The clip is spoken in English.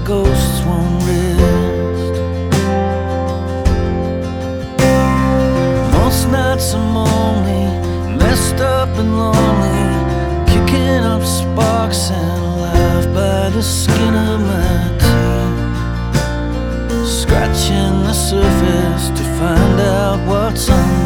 ghosts won't rest. Most nights I'm only messed up and lonely, kicking up sparks and alive by the skin of my teeth, scratching the surface to find out what's under.